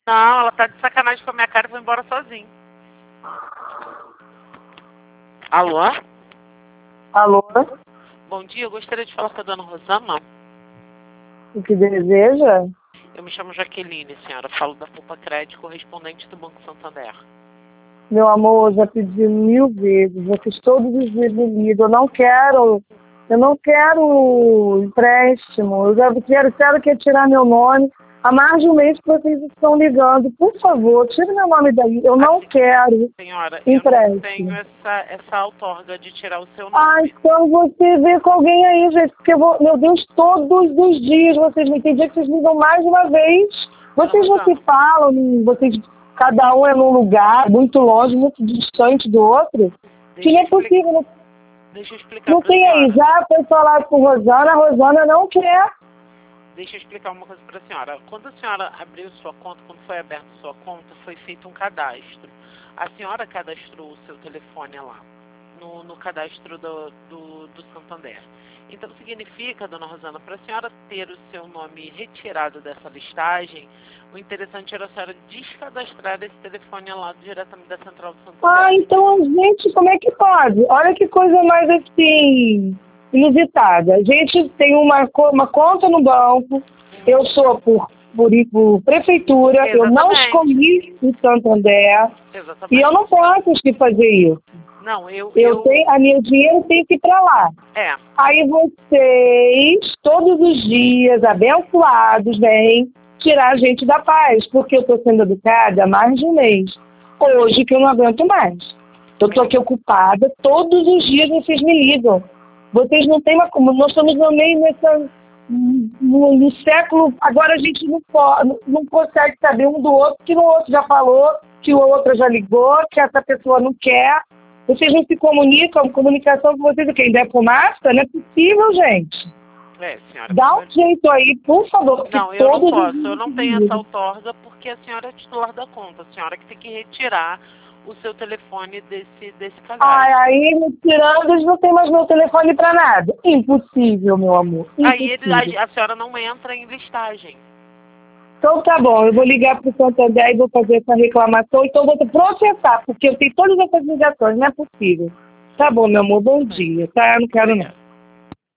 Não, ela tá de sacanagem com a minha cara e foi embora sozinha. Alô? Alô? Bom dia, eu gostaria de falar com a dona Rosana. O que deseja? Eu me chamo Jaqueline, senhora. Falo da Poupa Crédito, correspondente do Banco Santander. Meu amor, já pedi 1000 vezes. Vocês todos os dias me ligam. Eu não quero empréstimo. Eu já quero que tirar meu nome. Há mais de um mês que vocês estão ligando. Por favor, tire meu nome daí. Eu não quero Senhora, empréstimo. eu não tenho essa outorga de tirar o seu nome. Ah, então você vê com alguém aí, gente. Porque, meu Deus, todos os dias vocês me... Tem dia que vocês ligam mais de uma vez. Vocês não se falam, cada um é num lugar muito longe, muito distante do outro. Que não é possível. Deixa eu explicar. Não tem aí, já foi falar com a Rosana não quer. Deixa eu explicar uma coisa para a senhora. Quando a senhora abriu sua conta, quando foi aberta sua conta, foi feito um cadastro. A senhora cadastrou o seu telefone lá, no cadastro do Santander. Então significa, dona Rosana, para a senhora ter o seu nome retirado dessa listagem, o interessante era a senhora descadastrar esse telefone lá diretamente da Central do Santander. Ah, então, gente, como é que pode? Olha que coisa mais assim, inusitada. A gente tem uma conta no banco, eu sou por prefeitura, Exatamente. Eu não escolhi o Santander. Exatamente. E eu não posso fazer isso. Não, eu tenho, meu dinheiro tem que ir para lá. É. Aí vocês, todos os dias, abençoados, vêm tirar a gente da paz, porque eu estou sendo educada há mais de um mês. Hoje que eu não aguento mais. Eu estou aqui ocupada, todos os dias vocês me ligam. Vocês não têm uma... Nós estamos no meio no século... Agora a gente não consegue saber um do outro, que o outro já falou, que o outro já ligou, que essa pessoa não quer. Vocês não se comunicam, comunicação com vocês, quem der fumaça, não é possível, gente. Senhora. Dá um jeito aí, por favor. Não, eu não posso, eu não tenho essa outorga porque a senhora é titular da conta. A senhora que tem que retirar o seu telefone desse cadastro. Aí, retirando, eles não tem mais meu telefone para nada. Impossível, meu amor. Impossível. Aí a senhora não entra em listagem. Então tá bom, eu vou ligar para o Santander e vou fazer essa reclamação. Então eu vou processar, porque eu tenho todas essas ligações, não é possível. Tá bom, meu amor, bom dia, tá? Eu não quero não.